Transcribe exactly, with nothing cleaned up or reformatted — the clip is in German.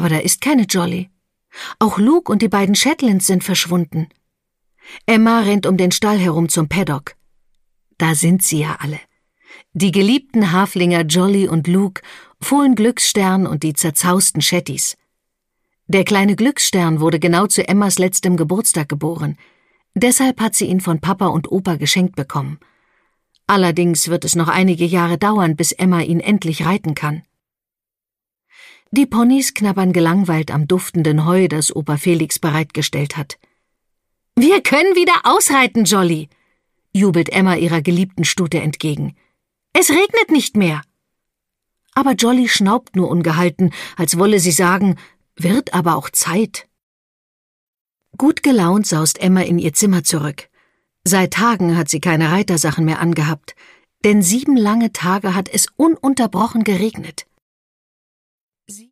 Aber da ist keine Jolly. Auch Luke und die beiden Shetlands sind verschwunden. Emma rennt um den Stall herum zum Paddock. Da sind sie ja alle. Die geliebten Haflinger Jolly und Luke, Fohlen Glücksstern und die zerzausten Shetties. Der kleine Glücksstern wurde genau zu Emmas letztem Geburtstag geboren. Deshalb hat sie ihn von Papa und Opa geschenkt bekommen. Allerdings wird es noch einige Jahre dauern, bis Emma ihn endlich reiten kann. Die Ponys knabbern gelangweilt am duftenden Heu, das Opa Felix bereitgestellt hat. »Wir können wieder ausreiten, Jolly«, jubelt Emma ihrer geliebten Stute entgegen. »Es regnet nicht mehr.« Aber Jolly schnaubt nur ungehalten, als wolle sie sagen, »Wird aber auch Zeit.« Gut gelaunt saust Emma in ihr Zimmer zurück. Seit Tagen hat sie keine Reitersachen mehr angehabt, denn sieben lange Tage hat es ununterbrochen geregnet.